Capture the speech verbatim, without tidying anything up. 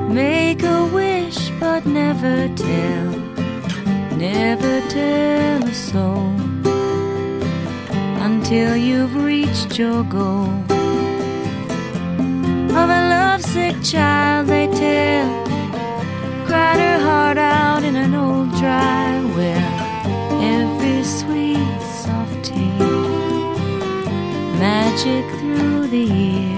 Make a wish but never tell, never tell a soul until you've reached your goal. Of a lovesick child they tell, cried her heart out in an old dry well. Every sweet soft tale, magic through the years.